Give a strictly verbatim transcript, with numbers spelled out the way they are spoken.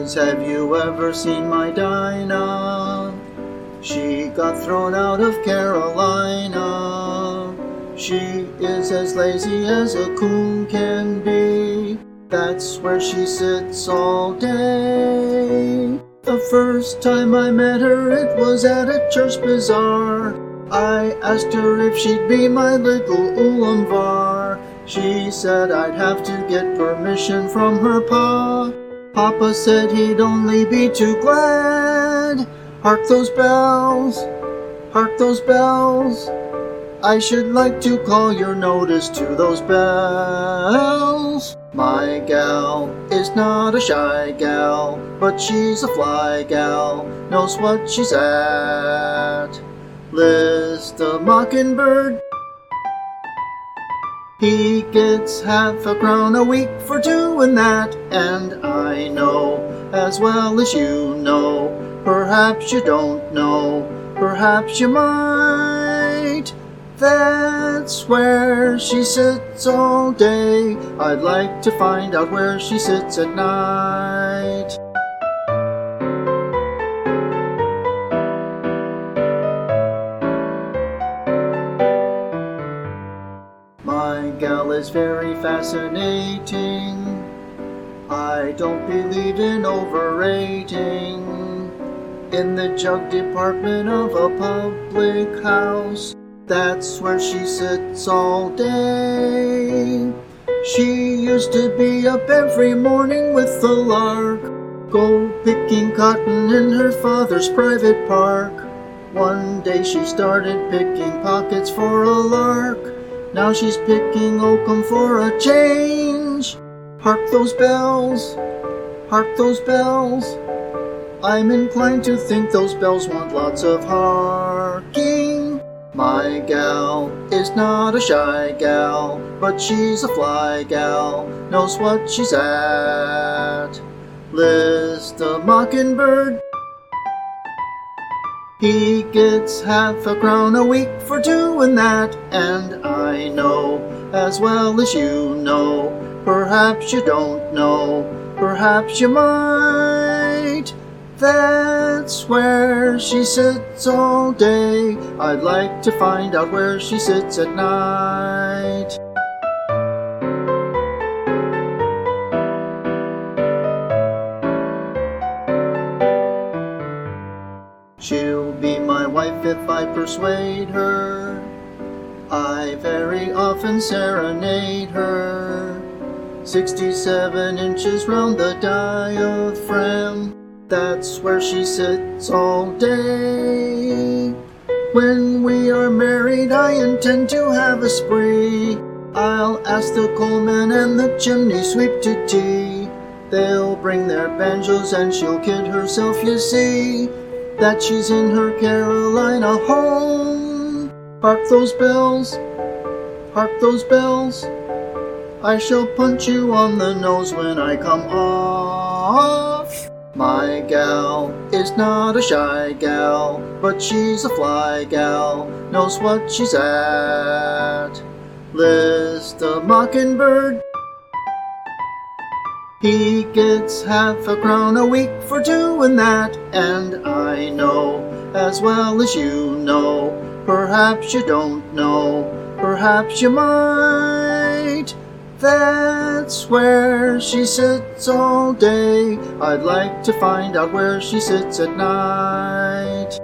is, have you ever seen my Dinah? She got thrown out of Carolina. She is as lazy as a coon can be. That's where she sits all day. The first time I met her, it was at a church bazaar. I asked her if she'd be my little Ulamvar. She said I'd have to get permission from her pa. Papa said he'd only be too glad. Hark those bells, hark those bells. I should like to call your notice to those bells. My gal is not a shy gal, but she's a fly gal, knows what she's at. List the mockingbird. He gets half a crown a week for doing that, and I know, as well as you know, perhaps you don't know, perhaps you might. That's where she sits all day. I'd like to find out where she sits at night. My gal is very fascinating. I don't believe in overrating. In the jug department of a public house, that's where she sits all day. She used to be up every morning with the lark, go picking cotton in her father's private park. One day she started picking pockets for a lark. Now she's picking oakum for a change. Hark those bells, hark those bells. I'm inclined to think those bells want lots of harking. My gal is not a shy gal, but she's a fly gal, knows what she's at. List the mockingbird. He gets half a crown a week for doing that, and I know, as well as you know, perhaps you don't know, perhaps you might. That's where she sits all day. I'd like to find out where she sits at night. She'll be my wife if I persuade her. I very often serenade her. Sixty-seven inches round the diaphragm. That's where she sits all day. When we are married, I intend to have a spree. I'll ask the coalman and the chimney sweep to tea. They'll bring their banjos and she'll kid herself, you see, that she's in her Carolina home. Hark those bells, hark those bells. I shall punch you on the nose when I come off. My gal is not a shy gal, but she's a fly gal, knows what she's at. List the mockingbird. He gets half a crown a week for doing that, and I know, as well as you know, perhaps you don't know, perhaps you might. That's where she sits all day. I'd like to find out where she sits at night.